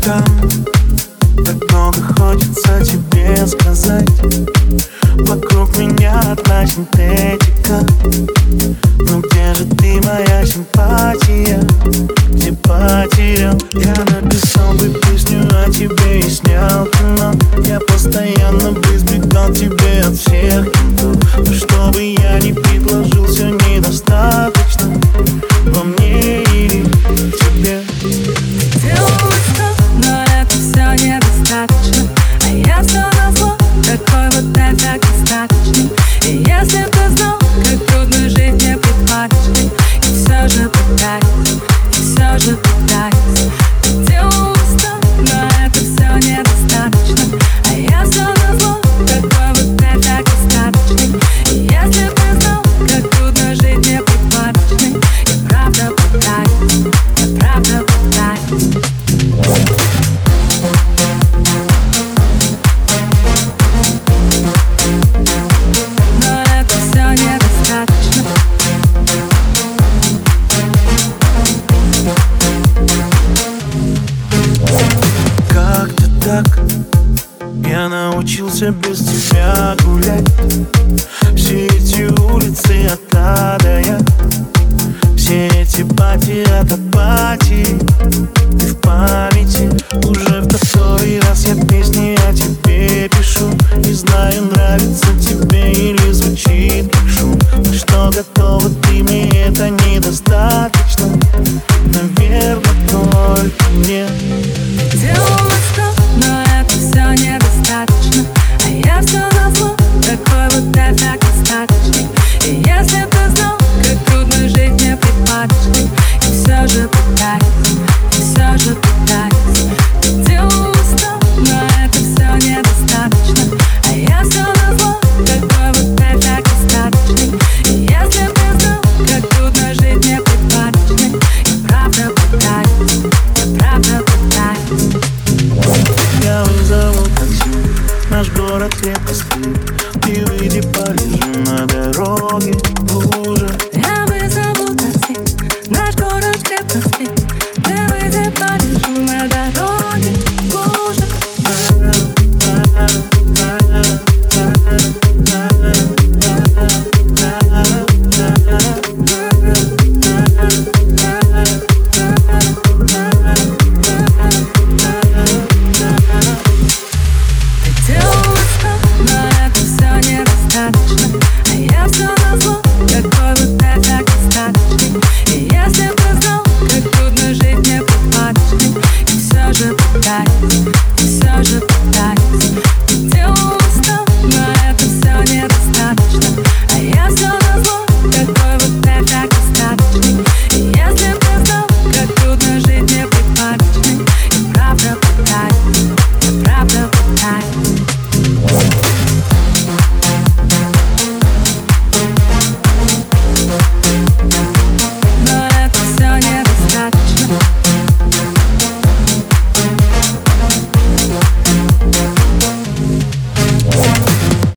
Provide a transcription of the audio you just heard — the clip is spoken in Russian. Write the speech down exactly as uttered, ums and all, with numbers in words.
там? Так много хочется тебе сказать. Вокруг меня одна синтетика. Ну где же ты, моя симпатия? Где потерял? Я написал бы песню о тебе и снял кино. Я постоянно бы избегал тебе от всех кентов. Но что бы я ни предложил, все недостаточно во мне или в тебе. Делаю что, но это все недостаточно. А я все назло, такой вот эффект-остаточный. И если ты знал, как трудно жить неприхваточной, и все же пытаюсь, и все же пытаюсь. Делаю что, но это все недостаточно. А я все назло, такой вот эффект-остаточный. И если ты знал, как трудно жить неприхваточной, я правда пытаюсь, я правда пытаюсь. Как-то так я научился без тебя гулять. Все эти улицы от А до Я, все эти пати от апатии. Ты в памяти уже в который раз я песни о тебе пишу. Не знаю, нравится тебе или звучит как шум. Но что готова ты мне, это недостаточно. Наверное, только мне. Делаю